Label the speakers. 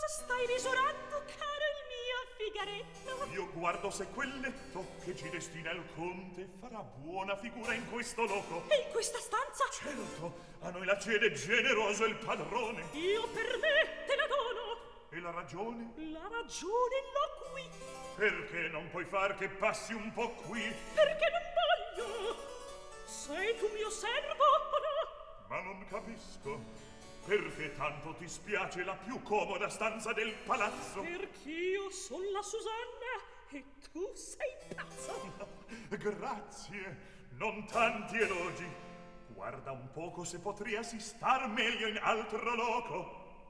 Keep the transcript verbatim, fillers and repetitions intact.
Speaker 1: stai risurando, caro il mio figaretto?
Speaker 2: Io guardo se quel letto che ci destina il conte farà buona figura in questo loco.
Speaker 1: E in questa stanza?
Speaker 2: Certo, a noi la cede generoso il padrone.
Speaker 1: Io per me te la dono.
Speaker 2: E la ragione?
Speaker 1: La ragione l'ho qui.
Speaker 2: Perché non puoi far che passi un po' qui?
Speaker 1: Perché non voglio. Sei tu mio servo o no?
Speaker 2: Ma non capisco. Perché tanto ti spiace la più comoda stanza del palazzo?
Speaker 1: Perch'io son la Susanna e tu sei pazzo.
Speaker 2: Grazie, non tanti elogi. Guarda un poco se potriasi star meglio in altro loco.